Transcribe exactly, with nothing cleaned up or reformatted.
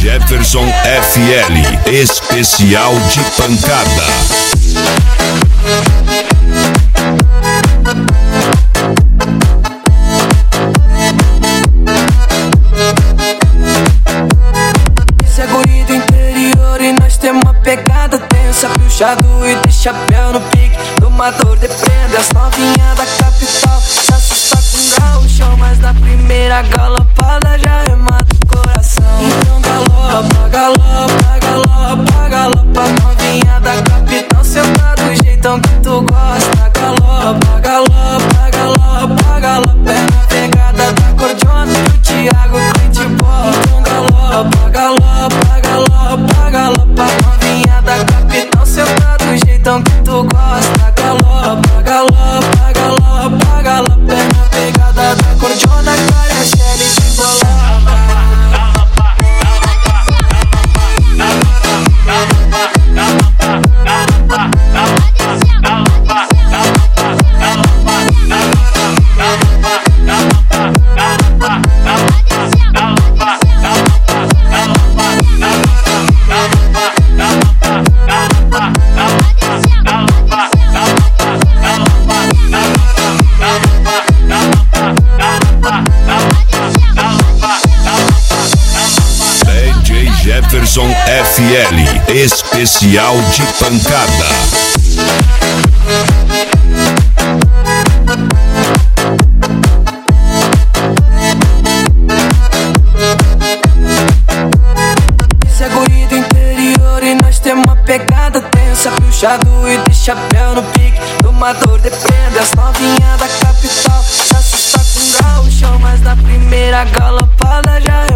Jefferson F L, especial de pancada. Esse é guri do interior e nós temos uma pegada tensa. Puxado e de chapéu no pique, domador de prenda. As novinhas da capital se assusta com gaúchão, mas na primeira galopada já remata o coração. Então galopa, galopa, galopa, galopa. Novinha da capital senta do jeitão que tu gosta. Galopa, galopa, galopa, galopa. É na pegada da cordiona que o Thiago Clint bota. Então galopa, galopa, galopa, galopa. Novinha da capital senta do jeitão que tu gosta. Galopa, galopa, galopa, galopa. É na pegada da cordiona que a Shelly te bolava. Jefferson F L, especial de pancada. Esse é guri do interior e nós temos uma pegada tensa. Puxado e de chapéu no pique, domador de prenda. As novinhas da capital se assusta com gaúchão, mas na primeira galopada já é